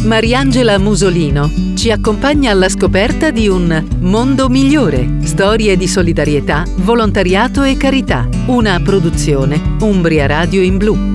Mariangela Musolino ci accompagna alla scoperta di un mondo migliore. Storie di solidarietà, volontariato e carità. Una produzione Umbria Radio in Blu.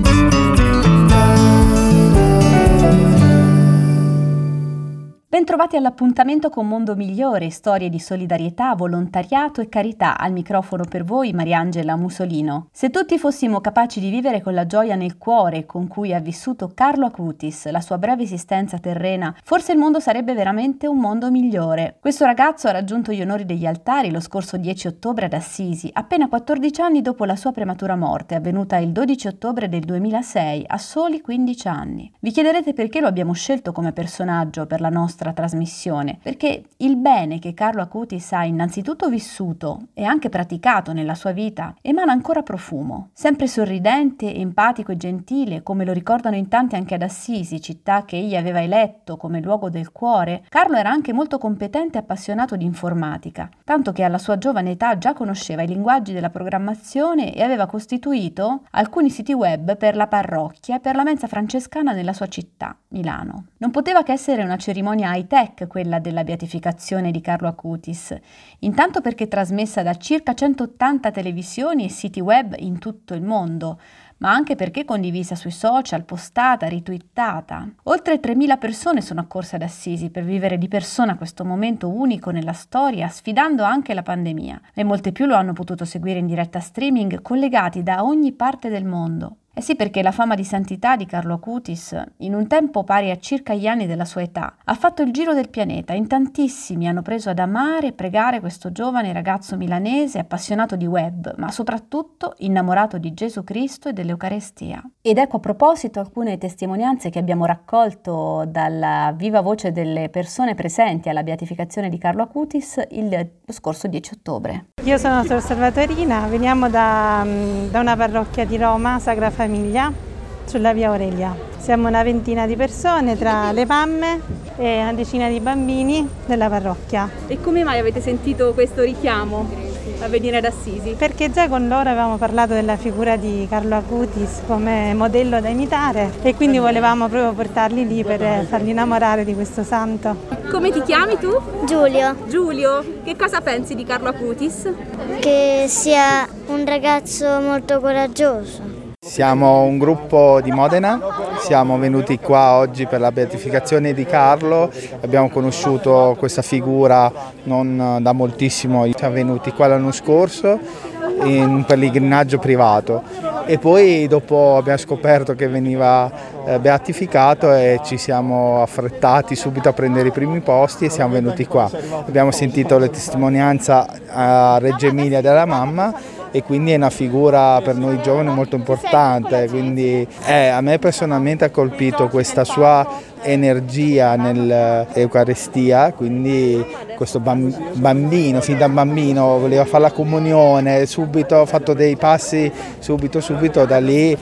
Bentrovati all'appuntamento con Mondo Migliore, storie di solidarietà, volontariato e carità. Al microfono per voi Mariangela Musolino. Se tutti fossimo capaci di vivere con la gioia nel cuore con cui ha vissuto Carlo Acutis la sua breve esistenza terrena, forse il mondo sarebbe veramente un mondo migliore. Questo ragazzo ha raggiunto gli onori degli altari lo scorso 10 ottobre ad Assisi, appena 14 anni dopo la sua prematura morte, avvenuta il 12 ottobre del 2006, a soli 15 anni. Vi chiederete perché lo abbiamo scelto come personaggio per la nostra trasmissione, perché il bene che Carlo Acutis ha innanzitutto vissuto e anche praticato nella sua vita emana ancora profumo. Sempre sorridente, empatico e gentile, come lo ricordano in tanti anche ad Assisi, città che egli aveva eletto come luogo del cuore, Carlo era anche molto competente e appassionato di informatica, tanto che alla sua giovane età già conosceva i linguaggi della programmazione e aveva costituito alcuni siti web per la parrocchia e per la mensa francescana nella sua città, Milano. Non poteva che essere una cerimonia high-tech quella della beatificazione di Carlo Acutis, intanto perché trasmessa da circa 180 televisioni e siti web in tutto il mondo, ma anche perché condivisa sui social, postata, ritwittata. Oltre 3.000 persone sono accorse ad Assisi per vivere di persona questo momento unico nella storia, sfidando anche la pandemia, e molte più lo hanno potuto seguire in diretta streaming, collegati da ogni parte del mondo. Eh sì, perché la fama di santità di Carlo Acutis, in un tempo pari a circa gli anni della sua età, ha fatto il giro del pianeta. In tantissimi hanno preso ad amare e pregare questo giovane ragazzo milanese appassionato di web, ma soprattutto innamorato di Gesù Cristo e dell'Eucarestia. Ed ecco, a proposito, alcune testimonianze che abbiamo raccolto dalla viva voce delle persone presenti alla beatificazione di Carlo Acutis lo scorso 10 ottobre. Io sono Sor Salvatorina, veniamo da una parrocchia di Roma, Sacra Famiglia, sulla via Aurelia. Siamo una ventina di persone tra le mamme e una decina di bambini della parrocchia. E come mai avete sentito questo richiamo a venire ad Assisi? Perché già con loro avevamo parlato della figura di Carlo Acutis come modello da imitare e quindi volevamo proprio portarli lì per farli innamorare di questo santo. Come ti chiami tu? Giulio, Giulio. Che cosa pensi di Carlo Acutis? che sia un ragazzo molto coraggioso. Siamo un gruppo di Modena, siamo venuti qua oggi per la beatificazione di Carlo, abbiamo conosciuto questa figura non da moltissimo, siamo venuti qua l'anno scorso in un pellegrinaggio privato e poi dopo abbiamo scoperto che veniva beatificato e ci siamo affrettati subito a prendere i primi posti e siamo venuti qua. Abbiamo sentito le testimonianze a Reggio Emilia della mamma e quindi è una figura per noi giovani molto importante, quindi a me personalmente ha colpito questa sua energia nell'Eucarestia, quindi questo bambino, fin da bambino voleva fare la comunione, subito ha fatto dei passi subito da lì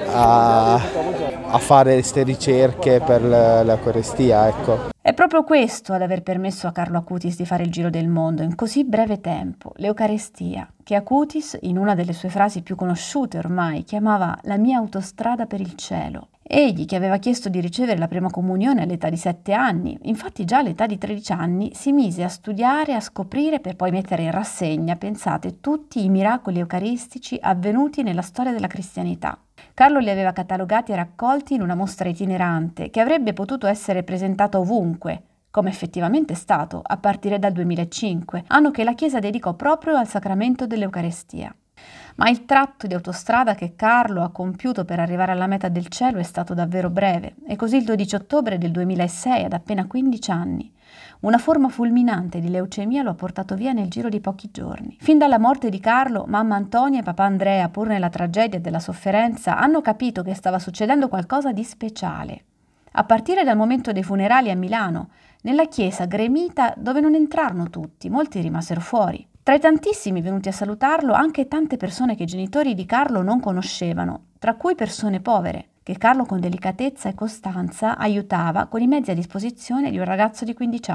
a fare queste ricerche per l'Eucarestia, ecco. È proprio questo ad aver permesso a Carlo Acutis di fare il giro del mondo in così breve tempo, l'Eucarestia, che Acutis, in una delle sue frasi più conosciute ormai, chiamava la mia autostrada per il cielo. Egli, che aveva chiesto di ricevere la prima comunione all'età di 7 anni, infatti già all'età di 13 anni si mise a studiare, a scoprire per poi mettere in rassegna, pensate, tutti i miracoli eucaristici avvenuti nella storia della cristianità. Carlo li aveva catalogati e raccolti in una mostra itinerante che avrebbe potuto essere presentata ovunque, come effettivamente è stato, a partire dal 2005, anno che la Chiesa dedicò proprio al sacramento dell'Eucarestia. Ma il tratto di autostrada che Carlo ha compiuto per arrivare alla meta del cielo è stato davvero breve, e così il 12 ottobre del 2006, ad appena 15 anni, una forma fulminante di leucemia lo ha portato via nel giro di pochi giorni. Fin dalla morte di Carlo, mamma Antonia e papà Andrea, pur nella tragedia e della sofferenza, hanno capito che stava succedendo qualcosa di speciale. A partire dal momento dei funerali a Milano, nella chiesa gremita dove non entrarono tutti, molti rimasero fuori. Tra i tantissimi venuti a salutarlo anche tante persone che i genitori di Carlo non conoscevano, tra cui persone povere, che Carlo con delicatezza e costanza aiutava con i mezzi a disposizione di un ragazzo di 15 anni.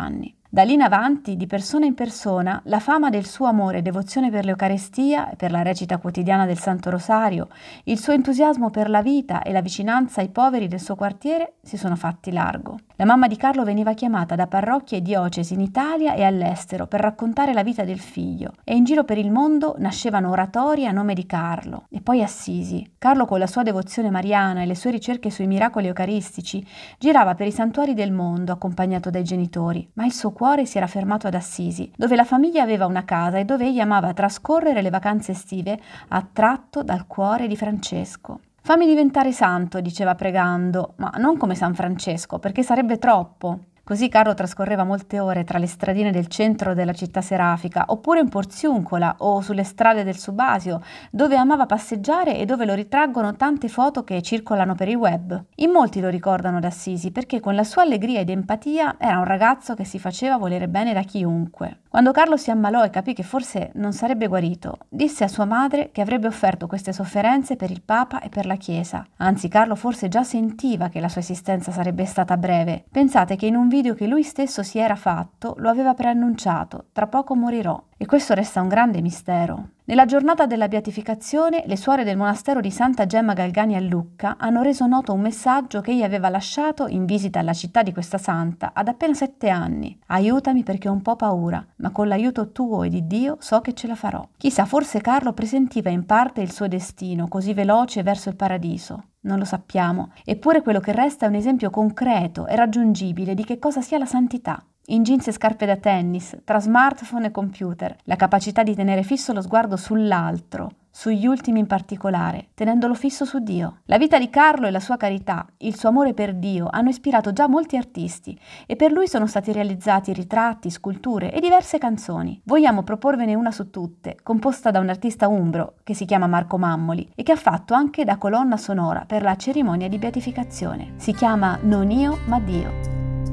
Da lì in avanti, di persona in persona, la fama del suo amore e devozione per l'Eucarestia e per la recita quotidiana del Santo Rosario, il suo entusiasmo per la vita e la vicinanza ai poveri del suo quartiere si sono fatti largo. La mamma di Carlo veniva chiamata da parrocchie e diocesi in Italia e all'estero per raccontare la vita del figlio, e in giro per il mondo nascevano oratori a nome di Carlo. E poi Assisi. Carlo, con la sua devozione mariana e le sue ricerche sui miracoli eucaristici, girava per i santuari del mondo accompagnato dai genitori, ma il suo cuore si era fermato ad Assisi, dove la famiglia aveva una casa e dove egli amava trascorrere le vacanze estive, attratto dal cuore di Francesco. «Fammi diventare santo», diceva pregando, ma non come San Francesco, perché sarebbe troppo. Così Carlo trascorreva molte ore tra le stradine del centro della città serafica, oppure in Porziuncola o sulle strade del Subasio, dove amava passeggiare e dove lo ritraggono tante foto che circolano per il web. In molti lo ricordano ad Assisi perché con la sua allegria ed empatia era un ragazzo che si faceva volere bene da chiunque. Quando Carlo si ammalò e capì che forse non sarebbe guarito, disse a sua madre che avrebbe offerto queste sofferenze per il Papa e per la Chiesa. Anzi, Carlo forse già sentiva che la sua esistenza sarebbe stata breve. Pensate che in un video che lui stesso si era fatto lo aveva preannunciato: tra poco morirò. E questo resta un grande mistero. Nella giornata della beatificazione, le suore del monastero di Santa Gemma Galgani a Lucca hanno reso noto un messaggio che egli aveva lasciato in visita alla città di questa santa ad appena 7 anni. «Aiutami perché ho un po' paura, ma con l'aiuto tuo e di Dio so che ce la farò». Chissà, forse Carlo presentiva in parte il suo destino così veloce verso il paradiso. Non lo sappiamo. Eppure quello che resta è un esempio concreto e raggiungibile di che cosa sia la santità. In jeans e scarpe da tennis, tra smartphone e computer, la capacità di tenere fisso lo sguardo sull'altro, sugli ultimi in particolare, tenendolo fisso su Dio. La vita di Carlo e la sua carità, il suo amore per Dio, hanno ispirato già molti artisti e per lui sono stati realizzati ritratti, sculture e diverse canzoni. Vogliamo proporvene una su tutte, composta da un artista umbro che si chiama Marco Mammoli e che ha fatto anche da colonna sonora per la cerimonia di beatificazione. Si chiama Non io ma Dio.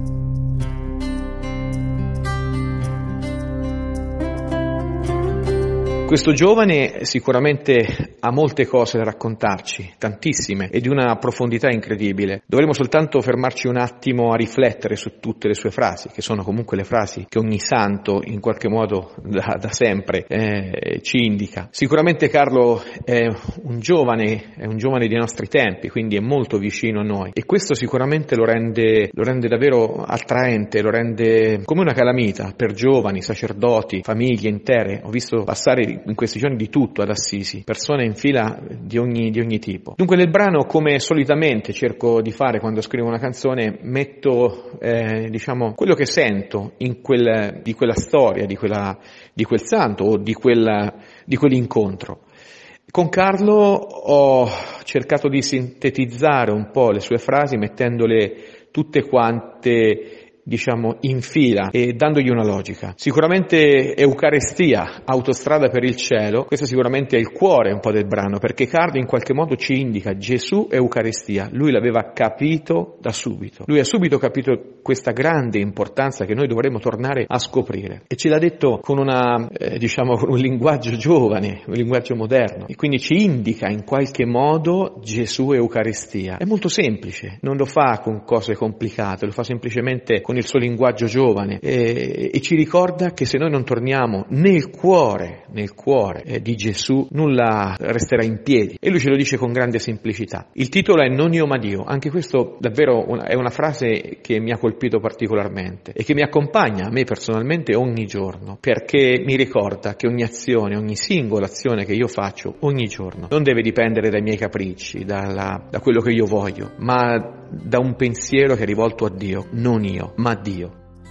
Questo giovane sicuramente ha molte cose da raccontarci, tantissime, e di una profondità incredibile. Dovremmo soltanto fermarci un attimo a riflettere su tutte le sue frasi, che sono comunque le frasi che ogni santo in qualche modo da sempre ci indica. Sicuramente Carlo è un giovane dei nostri tempi, quindi è molto vicino a noi, e questo sicuramente lo rende davvero attraente, lo rende come una calamita per giovani, sacerdoti, famiglie intere. Ho visto passare in questi giorni di tutto ad Assisi, persone in fila di ogni tipo. Dunque nel brano, come solitamente cerco di fare quando scrivo una canzone, metto quello che sento di quella storia, di quel santo o di quell'incontro. Con Carlo ho cercato di sintetizzare un po' le sue frasi mettendole tutte quante in fila e dandogli una logica. Sicuramente Eucarestia, autostrada per il cielo, questo sicuramente è il cuore un po' del brano, perché Carlo in qualche modo ci indica Gesù e Eucaristia. Lui l'aveva capito da subito. Lui ha subito capito questa grande importanza che noi dovremmo tornare a scoprire. E ce l'ha detto con un linguaggio giovane, un linguaggio moderno. E quindi ci indica in qualche modo Gesù e Eucaristia. È molto semplice, non lo fa con cose complicate, lo fa semplicemente con il suo linguaggio giovane e ci ricorda che se noi non torniamo nel cuore di Gesù, nulla resterà in piedi, e lui ce lo dice con grande semplicità. Il titolo è Non io ma Dio. Anche questo davvero è una frase che mi ha colpito particolarmente e che mi accompagna a me personalmente ogni giorno, perché mi ricorda che ogni azione, ogni singola azione che io faccio ogni giorno non deve dipendere dai miei capricci, da quello che io voglio, ma da un pensiero che è rivolto a Dio, non io, ma Dio.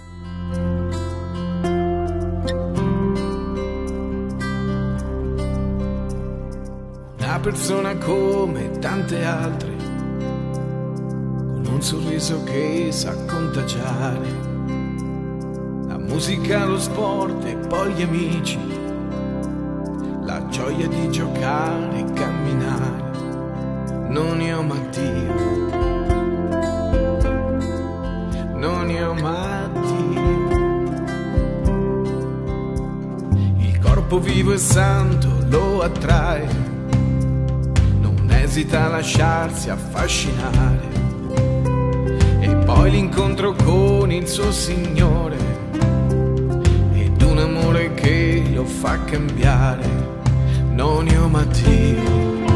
Una persona come tante altre, con un sorriso che sa contagiare, la musica, lo sport e poi gli amici, la gioia di giocare e camminare, non io ma Dio. Non io ma Dio. Il corpo vivo e santo lo attrae, non esita a lasciarsi affascinare, e poi l'incontro con il suo Signore fa cambiare, non io ma Dio,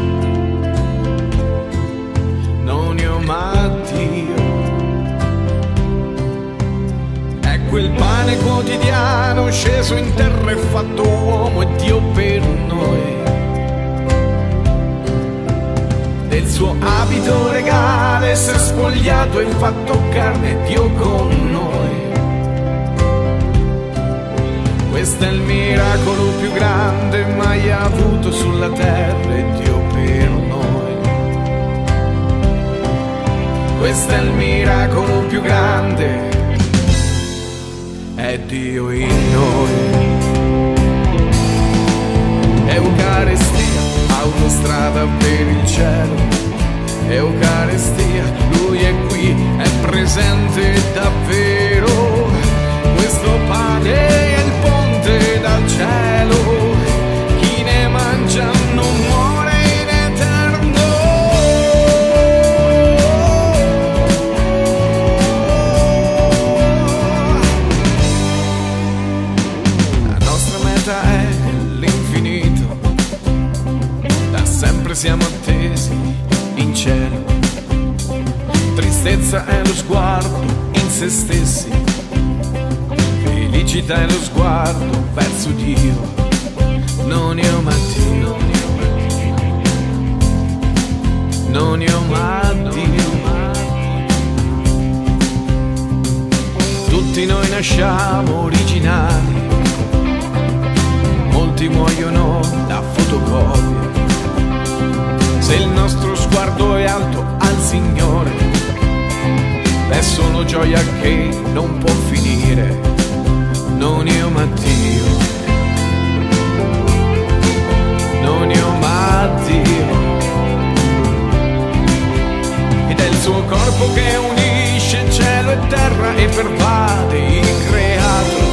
non io ma Dio. È quel pane quotidiano sceso in terra e fatto uomo, e Dio per noi. Del suo abito regale essere spogliato e fatto carne, Dio con noi. Questo è il miracolo più grande mai avuto sulla terra, e Dio per noi. Questo è il miracolo più grande, è Dio in noi. Eucaristia, autostrada per il cielo. Eucaristia, Lui è qui, è presente davvero. Questo pane è il ponte dal cielo, chi ne mangia non muore in eterno. La nostra meta è l'infinito, da sempre siamo attesi in cielo. Tristezza è lo sguardo in se stessi, felicità è lo sguardo verso Dio, non io ma Dio, non io ma Dio. Tutti noi nasciamo originali, molti muoiono da fotocopie. Se il nostro sguardo è alto al Signore, è solo gioia che non può finire, non io ma Dio, non io ma Dio. Ed è il suo corpo che unisce cielo e terra e pervade il creato.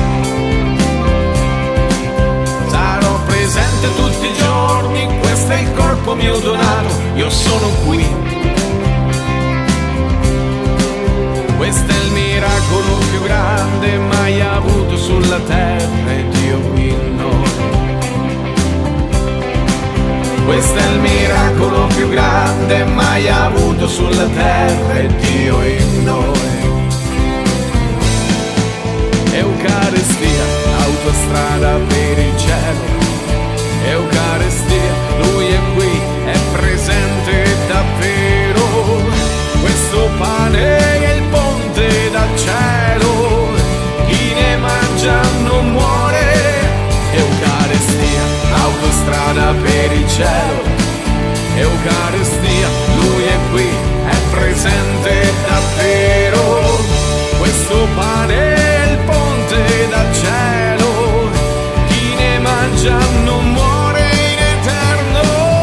Sarò presente tutti i giorni, questo è il corpo mio donato, io sono qui. Questo è il miracolo più grande mai avuto sulla terra, e Dio in noi. Questo è il miracolo più grande mai avuto sulla terra, e Dio in noi. Eucaristia, autostrada per il cielo. Eucaristia, Lui è qui, è presente davvero. Questo pane è il ponte dal cielo, chi ne mangia non muore. Eucaristia, autostrada per il cielo. Eucaristia, Lui è qui, è presente davvero. Questo pane è il ponte dal cielo, chi ne mangia non muore in eterno.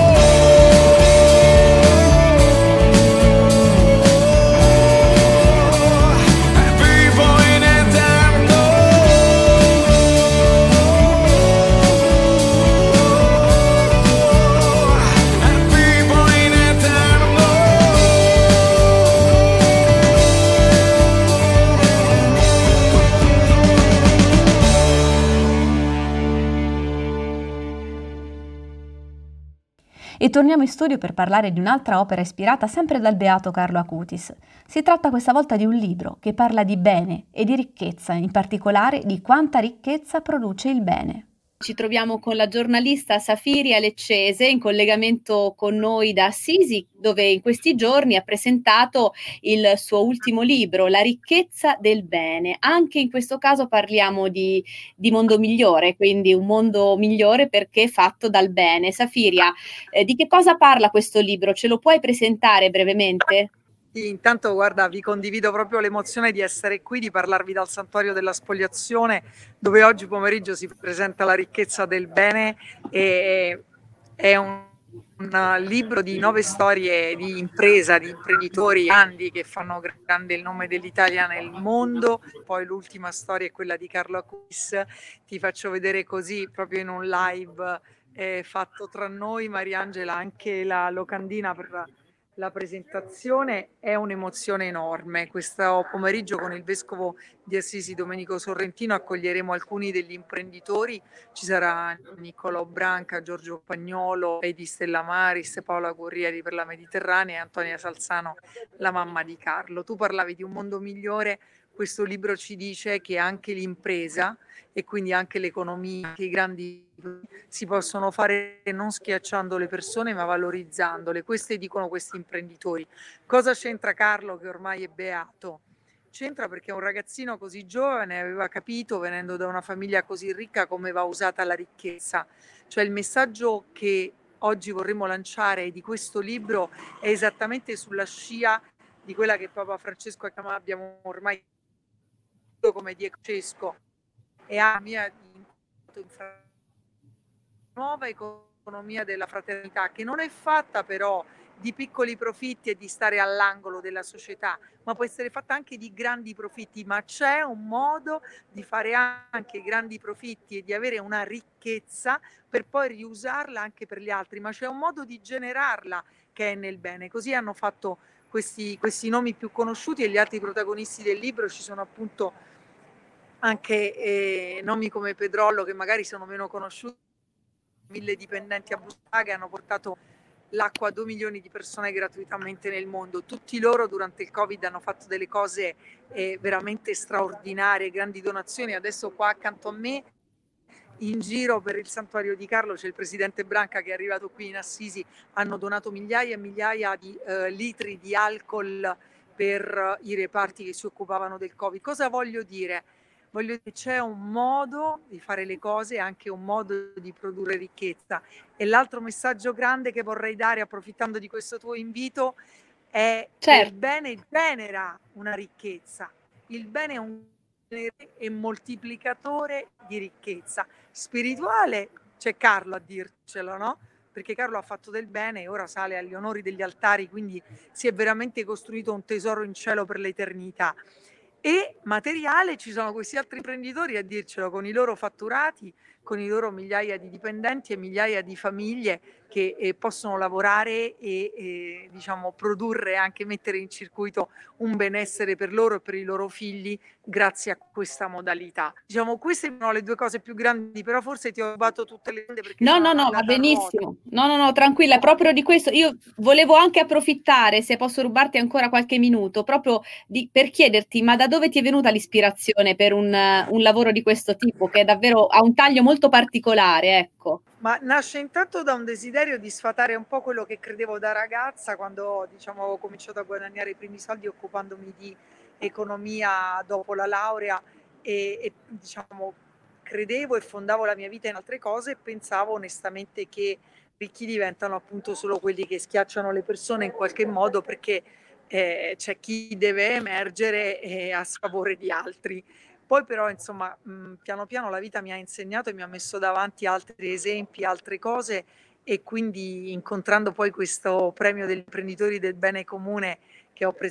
E torniamo in studio per parlare di un'altra opera ispirata sempre dal beato Carlo Acutis. Si tratta questa volta di un libro che parla di bene e di ricchezza, in particolare di quanta ricchezza produce il bene. Ci troviamo con la giornalista Safiria Leccese in collegamento con noi da Assisi, dove in questi giorni ha presentato il suo ultimo libro, La ricchezza del bene. Anche in questo caso parliamo di mondo migliore, quindi un mondo migliore perché fatto dal bene. Safiria, di che cosa parla questo libro? Ce lo puoi presentare brevemente? Intanto, guarda, vi condivido proprio l'emozione di essere qui, di parlarvi dal Santuario della Spogliazione, dove oggi pomeriggio si presenta La ricchezza del bene. E è un libro di 9 storie di impresa, di imprenditori grandi che fanno grande il nome dell'Italia nel mondo. Poi l'ultima storia è quella di Carlo Acutis. Ti faccio vedere così, proprio in un live fatto tra noi, Mariangela, anche la locandina la presentazione è un'emozione enorme. Questo pomeriggio con il vescovo di Assisi Domenico Sorrentino accoglieremo alcuni degli imprenditori. Ci sarà Niccolò Branca, Giorgio Pagnolo, Edi Stella Maris, Paola Corrieri per la Mediterranea e Antonia Salzano, la mamma di Carlo. Tu parlavi di un mondo migliore. Questo libro ci dice che anche l'impresa e quindi anche l'economia, anche i grandi si possono fare non schiacciando le persone ma valorizzandole. Queste dicono questi imprenditori. Cosa c'entra Carlo che ormai è beato? C'entra perché un ragazzino così giovane aveva capito, venendo da una famiglia così ricca, come va usata la ricchezza. Cioè il messaggio che oggi vorremmo lanciare di questo libro è esattamente sulla scia di quella che Papa Francesco abbiamo ormai come Diego Francesco e a mia nuova economia della fraternità, che non è fatta però di piccoli profitti e di stare all'angolo della società, ma può essere fatta anche di grandi profitti, ma c'è un modo di fare anche grandi profitti e di avere una ricchezza per poi riusarla anche per gli altri, ma c'è un modo di generarla che è nel bene. Così hanno fatto questi nomi più conosciuti, e gli altri protagonisti del libro ci sono appunto anche nomi come Pedrollo, che magari sono meno conosciuti, 1000 dipendenti a Bustaga, che hanno portato l'acqua a 2 milioni di persone gratuitamente nel mondo. Tutti loro durante il Covid hanno fatto delle cose veramente straordinarie, grandi donazioni. Adesso qua accanto a me, in giro per il santuario di Carlo, c'è il presidente Branca che è arrivato qui in Assisi, hanno donato migliaia e migliaia di litri di alcol per i reparti che si occupavano del Covid. Cosa voglio dire? Voglio dire che c'è un modo di fare le cose, anche un modo di produrre ricchezza. E l'altro messaggio grande che vorrei dare, approfittando di questo tuo invito, è che il bene genera una ricchezza. Il bene è un e moltiplicatore di ricchezza spirituale. C'è Carlo a dircelo, no? Perché Carlo ha fatto del bene e ora sale agli onori degli altari, quindi si è veramente costruito un tesoro in cielo per l'eternità. E materiale, ci sono questi altri imprenditori a dircelo, con i loro fatturati, con i loro migliaia di dipendenti e migliaia di famiglie che possono lavorare e diciamo produrre, anche mettere in circuito un benessere per loro e per i loro figli grazie a questa modalità. Diciamo, queste sono le due cose più grandi, però forse ti ho rubato tutte le domande perché No, va benissimo. No, tranquilla, proprio di questo io volevo anche approfittare, se posso rubarti ancora qualche minuto, proprio per chiederti, ma da dove ti è venuta l'ispirazione per un lavoro di questo tipo, che davvero ha un taglio molto particolare, ecco. Ma nasce intanto da un desiderio di sfatare un po' quello che credevo da ragazza, quando diciamo ho cominciato a guadagnare i primi soldi occupandomi di economia dopo la laurea e diciamo credevo e fondavo la mia vita in altre cose e pensavo onestamente che ricchi diventano appunto solo quelli che schiacciano le persone in qualche modo, perché c'è chi deve emergere a sfavore di altri. Poi però insomma piano piano la vita mi ha insegnato e mi ha messo davanti altri esempi, altre cose, e quindi incontrando poi questo premio degli imprenditori del bene comune che ho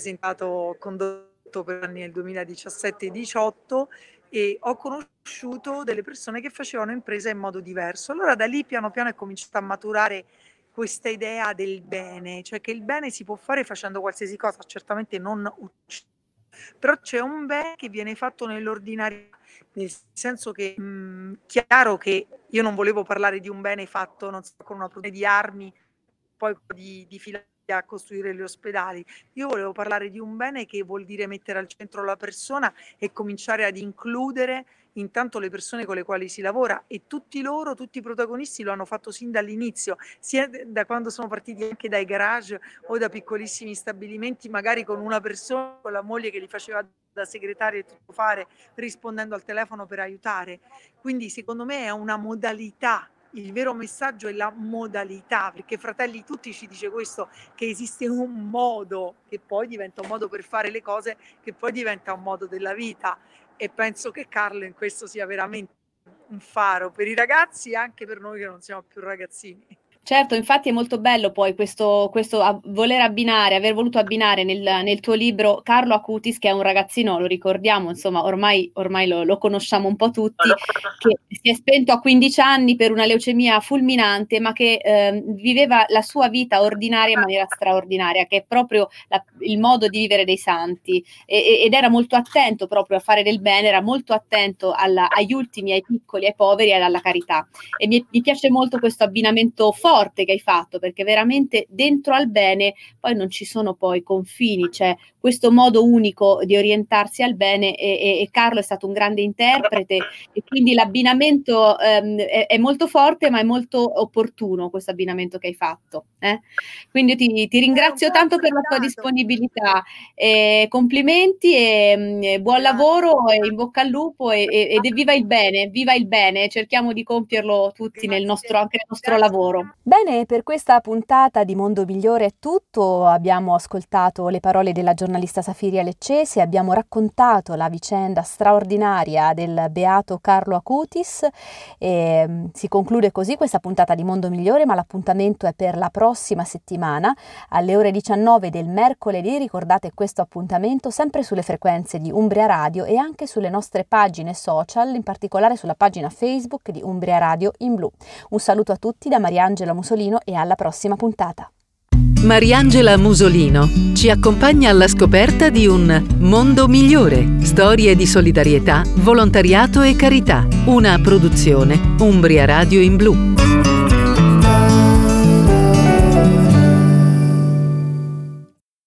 condotto per anni nel 2017 e 2018, e ho conosciuto delle persone che facevano impresa in modo diverso. Allora da lì piano piano è cominciata a maturare questa idea del bene, cioè che il bene si può fare facendo qualsiasi cosa, certamente non uccidendo. Però c'è un bene che viene fatto nell'ordinario, nel senso che chiaro che io non volevo parlare di un bene fatto, non so, con una produzione di armi, poi di filare a costruire gli ospedali. Io volevo parlare di un bene che vuol dire mettere al centro la persona e cominciare ad includere intanto le persone con le quali si lavora, e tutti i protagonisti lo hanno fatto sin dall'inizio, sia da quando sono partiti anche dai garage o da piccolissimi stabilimenti, magari con una persona, con la moglie che li faceva da segretaria e tutto fare, rispondendo al telefono per aiutare. Quindi secondo me è una modalità. Il vero messaggio è la modalità, perché Fratelli Tutti ci dice questo, che esiste un modo che poi diventa un modo per fare le cose, che poi diventa un modo della vita, e penso che Carlo in questo sia veramente un faro per i ragazzi e anche per noi che non siamo più ragazzini. Certo, infatti è molto bello poi questo aver voluto abbinare nel tuo libro Carlo Acutis, che è un ragazzino, lo ricordiamo, insomma, ormai lo conosciamo un po' tutti, che si è spento a 15 anni per una leucemia fulminante, ma che viveva la sua vita ordinaria in maniera straordinaria, che è proprio il modo di vivere dei santi, ed era molto attento proprio a fare del bene, era molto attento agli ultimi, ai piccoli, ai poveri e alla carità. E mi piace molto questo abbinamento forte che hai fatto, perché veramente dentro al bene poi non ci sono poi confini, c'è questo modo unico di orientarsi al bene, e Carlo è stato un grande interprete, e quindi l'abbinamento è molto forte, ma è molto opportuno questo abbinamento che hai fatto. Quindi ti ringrazio tanto per la tua disponibilità, complimenti e buon lavoro, e in bocca al lupo, ed viva il bene, cerchiamo di compierlo tutti anche nel nostro lavoro. Bene, per questa puntata di Mondo Migliore è tutto. Abbiamo ascoltato le parole della giornalista Safiria Leccese, abbiamo raccontato la vicenda straordinaria del beato Carlo Acutis, e si conclude così questa puntata di Mondo Migliore, ma l'appuntamento è per la prossima settimana alle ore 19 del mercoledì. Ricordate questo appuntamento sempre sulle frequenze di Umbria Radio e anche sulle nostre pagine social, in particolare sulla pagina Facebook di Umbria Radio in Blu. Un saluto a tutti da Mariangela Musolino e alla prossima puntata. Mariangela Musolino ci accompagna alla scoperta di un mondo migliore. Storie di solidarietà, volontariato e carità. Una produzione Umbria Radio in Blu.